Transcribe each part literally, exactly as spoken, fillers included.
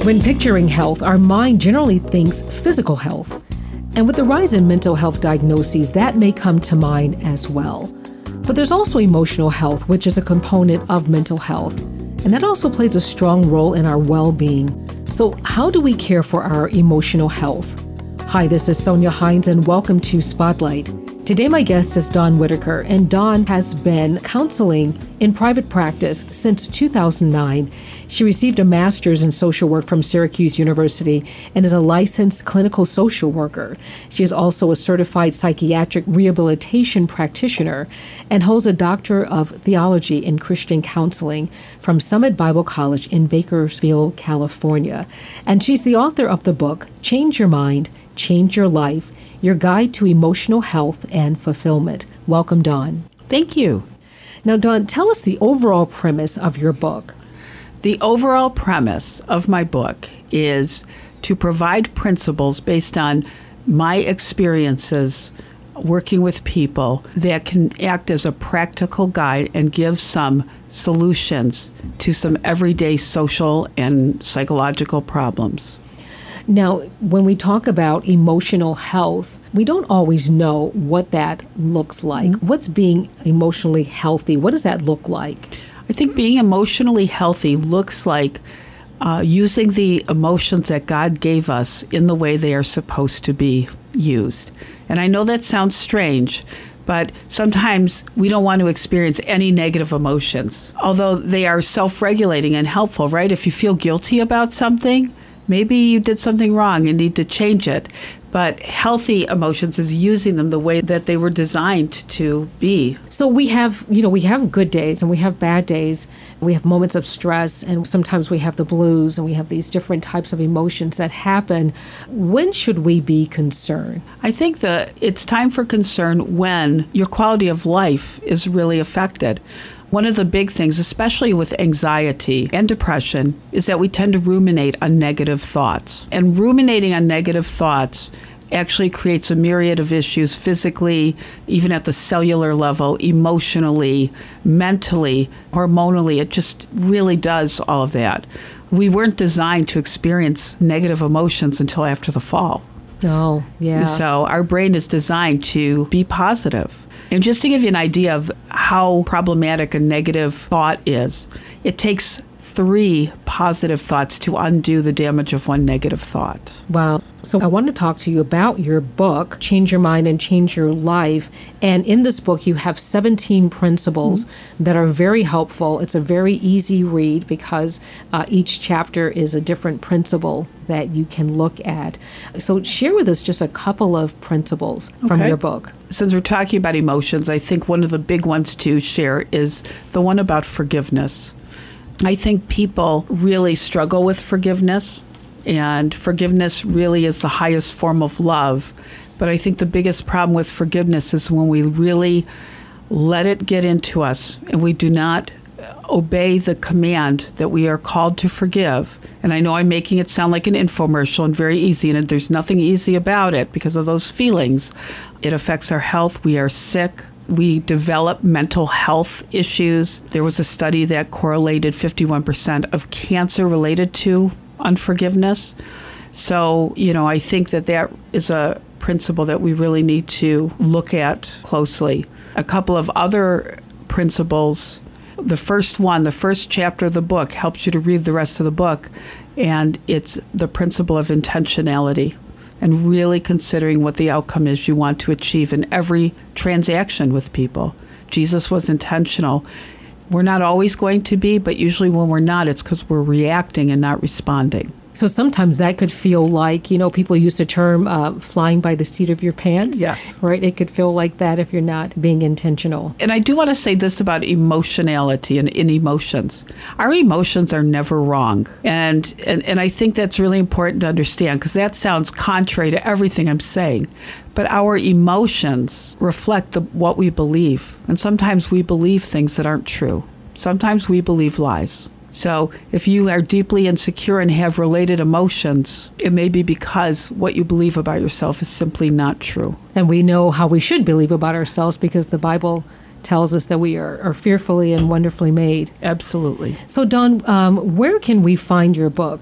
When picturing health, our mind generally thinks physical health. And with the rise in mental health diagnoses, that may come to mind as well. But there's also emotional health, which is a component of mental health. And that also plays a strong role in our well-being. So how do we care for our emotional health? Hi, this is Sonia Hines, and welcome to Spotlight. Today, my guest is Dawn Whitaker, and Dawn has been counseling in private practice since two thousand nine. She received a master's in social work from Syracuse University and is a licensed clinical social worker. She is also a certified psychiatric rehabilitation practitioner and holds a Doctor of Theology in Christian Counseling from Summit Bible College in Bakersfield, California. And she's the author of the book, Change Your Mind, Change Your Life, Your Guide to Emotional Health and Fulfillment. Welcome, Dawn. Thank you. Now, Dawn, tell us the overall premise of your book. The overall premise of my book is to provide principles based on my experiences working with people that can act as a practical guide and give some solutions to some everyday social and psychological problems. Now, when we talk about emotional health, we don't always know what that looks like. Mm-hmm. What's being emotionally healthy? What does that look like? I think being emotionally healthy looks like uh, using the emotions that God gave us in the way they are supposed to be used. And I know that sounds strange, but sometimes we don't want to experience any negative emotions, although they are self-regulating and helpful, right? If you feel guilty about something, maybe you did something wrong and need to change it. But healthy emotions is using them the way that they were designed to be. So we have, you know, we have good days and we have bad days. We have moments of stress, and sometimes we have the blues, and we have these different types of emotions that happen. When should we be concerned? I think that it's time for concern when your quality of life is really affected. One of the big things, especially with anxiety and depression, is that we tend to ruminate on negative thoughts. And ruminating on negative thoughts actually creates a myriad of issues physically, even at the cellular level, emotionally, mentally, hormonally. It just really does all of that. We weren't designed to experience negative emotions until after the fall. Oh, yeah. So our brain is designed to be positive. And just to give you an idea of how problematic a negative thought is, it takes three positive thoughts to undo the damage of one negative thought. Wow. So I want to talk to you about your book, Change Your Mind and Change Your Life. And in this book, you have seventeen principles mm-hmm. that are very helpful. It's a very easy read because uh, each chapter is a different principle that you can look at. So share with us just a couple of principles okay. from your book. Since we're talking about emotions, I think one of the big ones to share is the one about forgiveness. I think people really struggle with forgiveness, and forgiveness really is the highest form of love. But I think the biggest problem with forgiveness is when we really let it get into us and we do not obey the command that we are called to forgive. And I know I'm making it sound like an infomercial and very easy, and there's nothing easy about it because of those feelings. It affects our health. We are sick. We develop mental health issues. There was a study that correlated fifty-one percent of cancer related to unforgiveness. So, you know, I think that that is a principle that we really need to look at closely. A couple of other principles. The first one, the first chapter of the book helps you to read the rest of the book, and it's the principle of intentionality. And really considering what the outcome is you want to achieve in every transaction with people. Jesus was intentional. We're not always going to be, but usually when we're not, it's because we're reacting and not responding. So sometimes that could feel like, you know, people use the term uh, flying by the seat of your pants. Yes. Right? It could feel like that if you're not being intentional. And I do want to say this about emotionality and in emotions. Our emotions are never wrong. And, and, and I think that's really important to understand because that sounds contrary to everything I'm saying. But our emotions reflect the, what we believe. And sometimes we believe things that aren't true. Sometimes we believe lies. So if you are deeply insecure and have related emotions, it may be because what you believe about yourself is simply not true. And we know how we should believe about ourselves because the Bible tells us that we are, are fearfully and wonderfully made. Absolutely. So, Dawn, um, where can we find your book?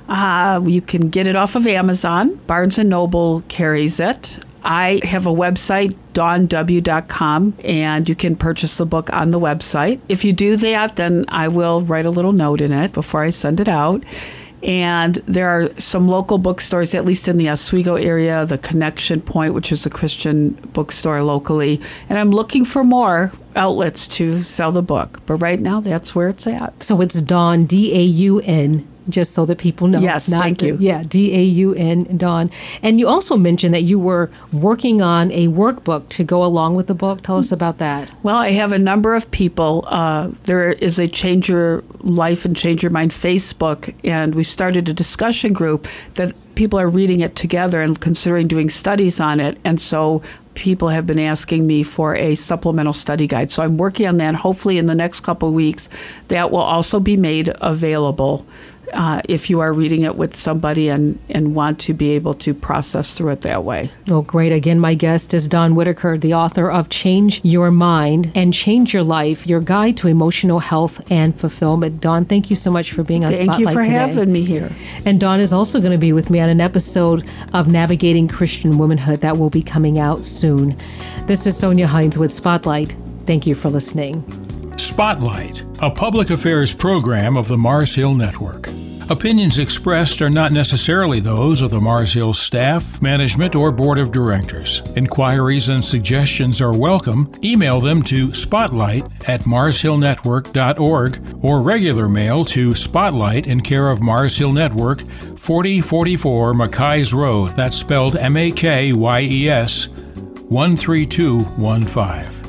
Uh, you can get it off of Amazon. Barnes and Noble carries it. I have a website, dawn w dot com, and you can purchase the book on the website. If you do that, then I will write a little note in it before I send it out. And there are some local bookstores, at least in the Oswego area, the Connection Point, which is a Christian bookstore locally. And I'm looking for more outlets to sell the book. But right now, that's where it's at. So it's Dawn, D A U N, just so that people know. Yes, not thank the, you. Yeah, D A U N, Dawn. And you also mentioned that you were working on a workbook to go along with the book. Tell us about that. Well, I have a number of people. Uh, there is a Change Your Life and Change Your Mind Facebook, and we've started a discussion group that people are reading it together and considering doing studies on it. And so people have been asking me for a supplemental study guide. So I'm working on that. Hopefully in the next couple of weeks, that will also be made available uh, if you are reading it with somebody and, and want to be able to process through it that way. Oh, great. Again, my guest is Dawn Whitaker, the author of Change Your Mind and Change Your Life, Your Guide to Emotional Health and Fulfillment. Dawn, thank you so much for being on Thank Spotlight you for today. having me here. And Dawn is also going to be with me on an episode of Navigating Christian Womanhood that will be coming out soon. This is Sonia Hines with Spotlight. Thank you for listening. Spotlight, a public affairs program of the Mars Hill Network. Opinions expressed are not necessarily those of the Mars Hill staff, management, or board of directors. Inquiries and suggestions are welcome. Email them to spotlight at mars hill network dot org or regular mail to Spotlight in care of Mars Hill Network, forty forty-four Mackayes Road. That's spelled M A K Y E S, one three two one five.